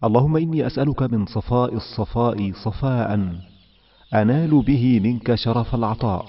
اللهم إني أسألك من صفاء الصفاء صفاء أنال به منك شرف العطاء.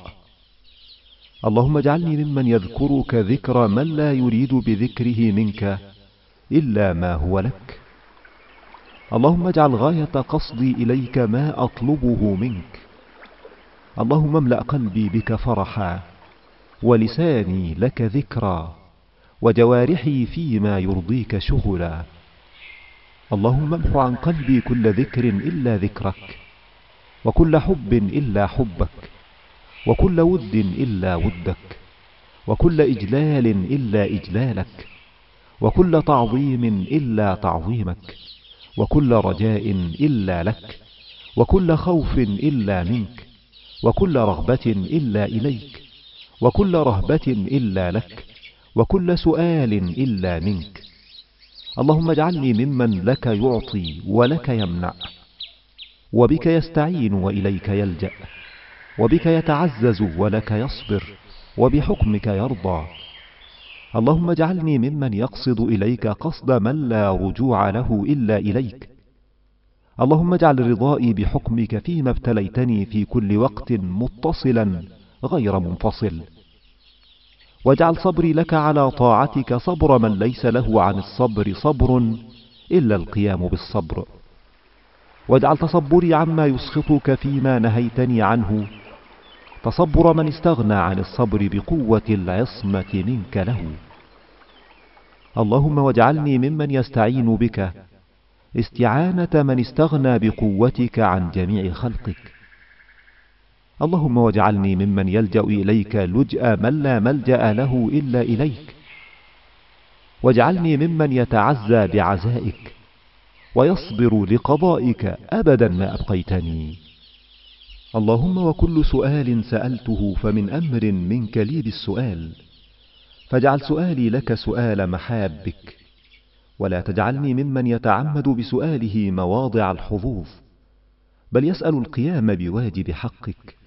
اللهم اجعلني ممن يذكرك ذكر من لا يريد بذكره منك إلا ما هو لك. اللهم اجعل غاية قصدي إليك ما أطلبه منك. اللهم املأ قلبي بك فرحا، ولساني لك ذكرا، وجوارحي فيما يرضيك شغلا. اللهم امح عن قلبي كل ذكر إلا ذكرك، وكل حب إلا حبك، وكل ود إلا ودك، وكل إجلال إلا إجلالك، وكل تعظيم إلا تعظيمك، وكل رجاء إلا لك، وكل خوف إلا منك، وكل رغبة إلا إليك، وكل رهبة إلا لك، وكل سؤال إلا منك. اللهم اجعلني ممن لك يعطي ولك يمنع، وبك يستعين وإليك يلجأ، وبك يتعزز ولك يصبر، وبحكمك يرضى. اللهم اجعلني ممن يقصد إليك قصد من لا رجوع له إلا إليك. اللهم اجعل رضائي بحكمك فيما ابتليتني في كل وقت متصلا غير منفصل، واجعل صبري لك على طاعتك صبر من ليس له عن الصبر صبر إلا القيام بالصبر، واجعل تصبري عما يسخطك فيما نهيتني عنه تصبر من استغنى عن الصبر بقوة العصمة منك له. اللهم واجعلني ممن يستعين بك استعانة من استغنى بقوتك عن جميع خلقك. اللهم واجعلني ممن يلجأ إليك لجأ من لا ملجأ له إلا إليك، واجعلني ممن يتعزى بعزائك ويصبر لقضائك أبدا ما أبقيتني. اللهم وكل سؤال سألته فمن أمر منك لي بالسؤال، فاجعل سؤالي لك سؤال محابك، ولا تجعلني ممن يتعمد بسؤاله مواضع الحظوظ، بل يسأل القيام بواجب حقك.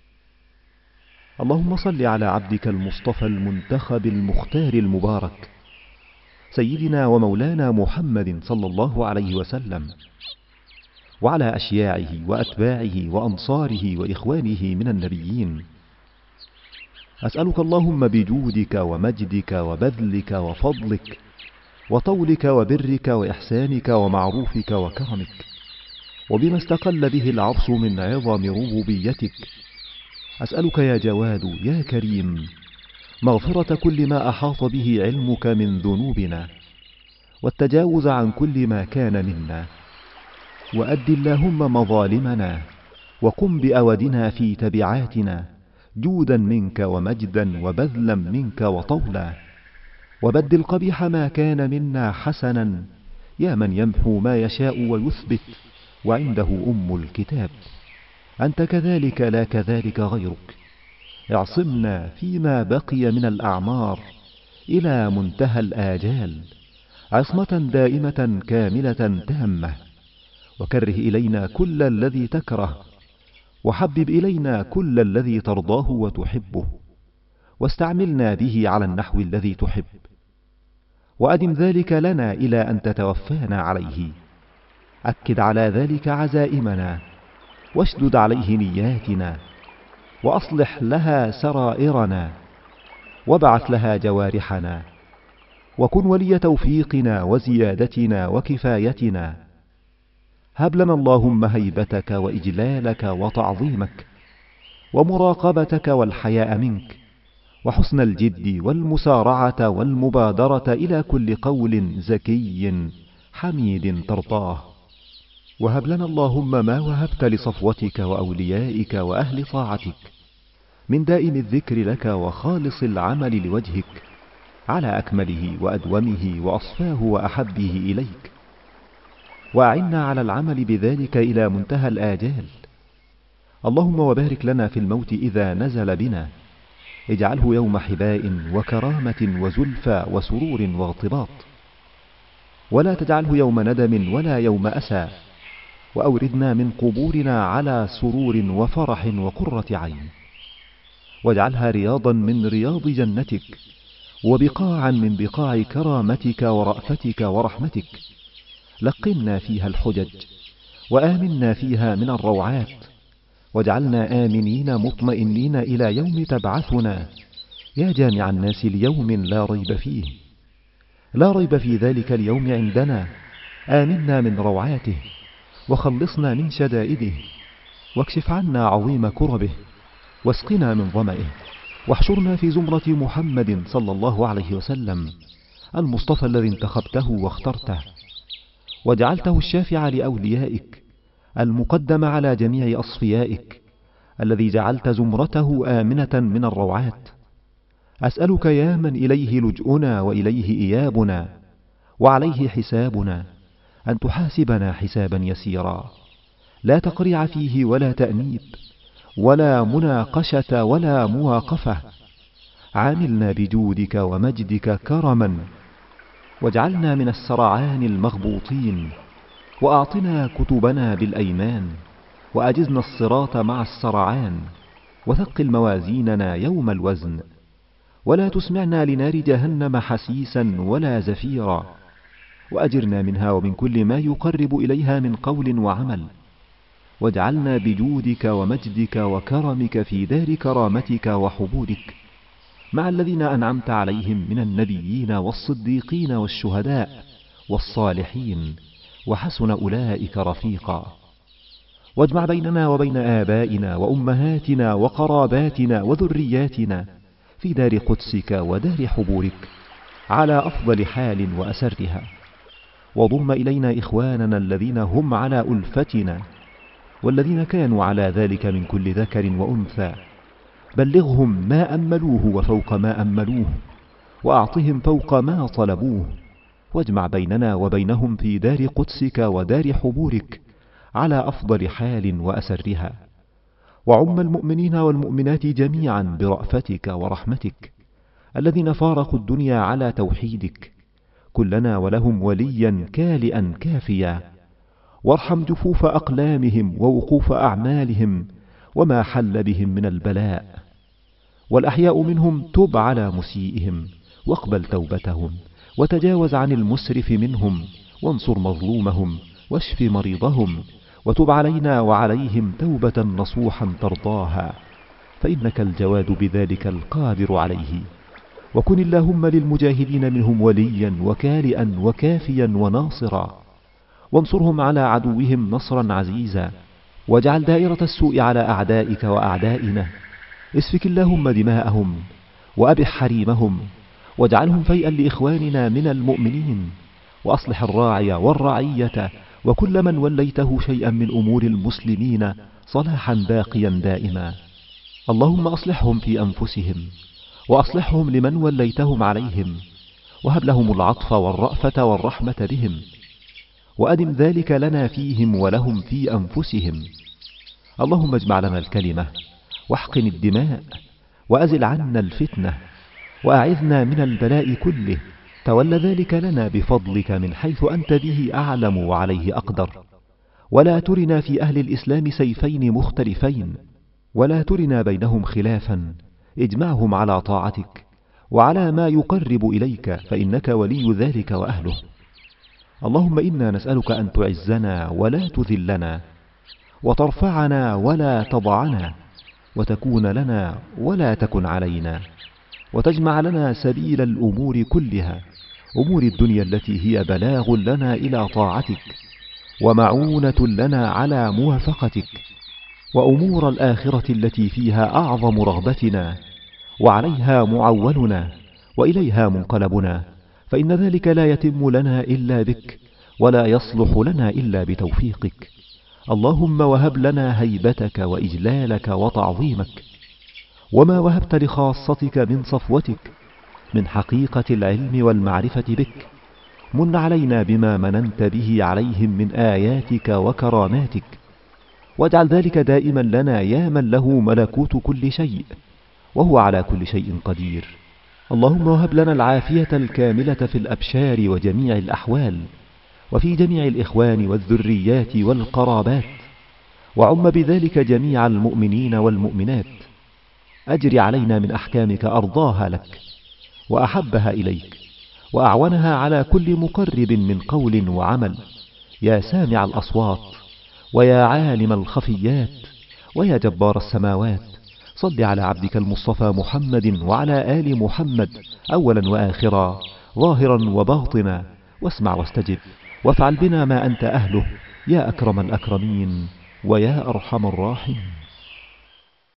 اللهم صل على عبدك المصطفى المنتخب المختار المبارك سيدنا ومولانا محمد صلى الله عليه وسلم، وعلى أشياعه وأتباعه وأنصاره وإخوانه من النبيين. أسألك اللهم بجودك ومجدك وبذلك وفضلك وطولك وبرك وإحسانك ومعروفك وكرمك، وبما استقل به العرش من عظم ربوبيتك، أسألك يا جواد يا كريم مغفرة كل ما أحاط به علمك من ذنوبنا، والتجاوز عن كل ما كان منا، وأد اللهم مظالمنا، وقم بأودنا في تبعاتنا جودا منك ومجدا وبذلا منك وطولا، وبدل قبيح ما كان منا حسنا يا من يمحو ما يشاء ويثبت وعنده الكتاب. أنت كذلك لا كذلك غيرك. اعصمنا فيما بقي من الأعمار إلى منتهى الآجال عصمة دائمة كاملة تامة، وكره إلينا كل الذي تكره، وحبب إلينا كل الذي ترضاه وتحبه، واستعملنا به على النحو الذي تحب، وأدم ذلك لنا إلى أن تتوفانا عليه. أكد على ذلك عزائمنا، واشدد عليه نياتنا، وأصلح لها سرائرنا، وابعث لها جوارحنا، وكن ولي توفيقنا وزيادتنا وكفايتنا. هب لنا اللهم هيبتك وإجلالك وتعظيمك ومراقبتك والحياء منك، وحسن الجد والمسارعة والمبادرة إلى كل قول زكي حميد ترضاه. وهب لنا اللهم ما وهبت لصفوتك وأوليائك وأهل طاعتك من دائم الذكر لك وخالص العمل لوجهك على أكمله وأدومه وأصفاه وأحبه إليك، وأعنا على العمل بذلك إلى منتهى الآجال. اللهم وبارك لنا في الموت إذا نزل بنا، اجعله يوم حباء وكرامة وزلفى وسرور واغتباط، ولا تجعله يوم ندم ولا يوم أسى، وأوردنا من قبورنا على سرور وفرح وقرة عين، واجعلها رياضا من رياض جنتك، وبقاعا من بقاع كرامتك ورأفتك ورحمتك. لقنا فيها الحجج، وآمنا فيها من الروعات، واجعلنا آمنين مطمئنين إلى يوم تبعثنا يا جامع الناس ليوم لا ريب فيه. لا ريب في ذلك اليوم عندنا، آمنا من روعاته، وخلصنا من شدائده، واكشف عنا عظيم كربه، واسقنا من ظمئه، واحشرنا في زمرة محمد صلى الله عليه وسلم، المصطفى الذي انتخبته واخترته، وجعلته الشافع لأوليائك، المقدم على جميع أصفيائك، الذي جعلت زمرته آمنة من الروعات. أسألك يا من إليه لجؤنا وإليه إيابنا وعليه حسابنا، أن تحاسبنا حسابا يسيرا، لا تقريع فيه ولا تأنيب ولا مناقشة ولا مواقفة. عاملنا بجودك ومجدك كرما، واجعلنا من السرعان المغبوطين، وأعطنا كتبنا بالأيمان، وأجزنا الصراط مع السرعان، وثقل موازيننا يوم الوزن، ولا تسمعنا لنار جهنم حسيسا ولا زفيرا، وأجرنا منها ومن كل ما يقرب إليها من قول وعمل، واجعلنا بجودك ومجدك وكرمك في دار كرامتك وحبودك، مع الذين أنعمت عليهم من النبيين والصديقين والشهداء والصالحين، وحسن أولئك رفيقا. واجمع بيننا وبين آبائنا وأمهاتنا وقراباتنا وذرياتنا في دار قدسك ودار حبورك على أفضل حال وأسرها، وضم إلينا إخواننا الذين هم على ألفتنا، والذين كانوا على ذلك من كل ذكر وأنثى، بلغهم ما أملوه وفوق ما أملوه، وأعطهم فوق ما طلبوه، واجمع بيننا وبينهم في دار قدسك ودار حبورك على أفضل حال وأسرها، وعم المؤمنين والمؤمنات جميعا برأفتك ورحمتك، الذين فارقوا الدنيا على توحيدك، كلنا ولهم وليا كالئا كافيا، وارحم جفوف أقلامهم ووقوف أعمالهم وما حل بهم من البلاء، والأحياء منهم تب على مسيئهم واقبل توبتهم، وتجاوز عن المسرف منهم، وانصر مظلومهم واشف مريضهم، وتب علينا وعليهم توبة نصوحا ترضاها، فإنك الجواد بذلك القادر عليه. وكن اللهم للمجاهدين منهم وليا وكالئا وكافيا وناصرا، وانصرهم على عدوهم نصرا عزيزا، واجعل دائرة السوء على أعدائك وأعدائنا، اسفك اللهم دماءهم وأبح حريمهم، واجعلهم فيئا لإخواننا من المؤمنين، وأصلح الراعي والرعية وكل من وليته شيئا من أمور المسلمين صلاحا باقيا دائما. اللهم أصلحهم في أنفسهم، وأصلحهم لمن وليتهم عليهم، وهب لهم العطف والرأفة والرحمة بهم، وأدم ذلك لنا فيهم ولهم في أنفسهم. اللهم اجمع لنا الكلمة، واحقن الدماء، وأزل عنا الفتنة، وأعذنا من البلاء كله. تول ذلك لنا بفضلك من حيث أنت به أعلم وعليه أقدر، ولا ترنا في أهل الإسلام سيفين مختلفين، ولا ترنا بينهم خلافا، اجمعهم على طاعتك وعلى ما يقرب إليك، فإنك ولي ذلك وأهله. اللهم إنا نسألك أن تعزنا ولا تذلنا، وترفعنا ولا تضعنا، وتكون لنا ولا تكن علينا، وتجمع لنا سبيل الأمور كلها، أمور الدنيا التي هي بلاغ لنا إلى طاعتك ومعونة لنا على موافقتك، وأمور الآخرة التي فيها أعظم رغبتنا وعليها معولنا وإليها منقلبنا، فإن ذلك لا يتم لنا إلا بك، ولا يصلح لنا إلا بتوفيقك. اللهم وهب لنا هيبتك وإجلالك وتعظيمك، وما وهبت لخاصتك من صفوتك من حقيقة العلم والمعرفة بك، من علينا بما مننت به عليهم من آياتك وكراماتك، واجعل ذلك دائما لنا يا من له ملكوت كل شيء وهو على كل شيء قدير. اللهم وهب لنا العافية الكاملة في الأبشار وجميع الأحوال، وفي جميع الإخوان والذريات والقرابات، وعم بذلك جميع المؤمنين والمؤمنات. أجر علينا من أحكامك أرضاها لك وأحبها إليك، وأعونها على كل مقرب من قول وعمل، يا سامع الأصوات، ويا عالم الخفيات، ويا جبار السماوات، صل على عبدك المصطفى محمد وعلى آل محمد أولا وآخرا، ظاهرا وباطنا، واسمع واستجب، وافعل بنا ما أنت أهله، يا أكرم الأكرمين ويا أرحم الراحمين.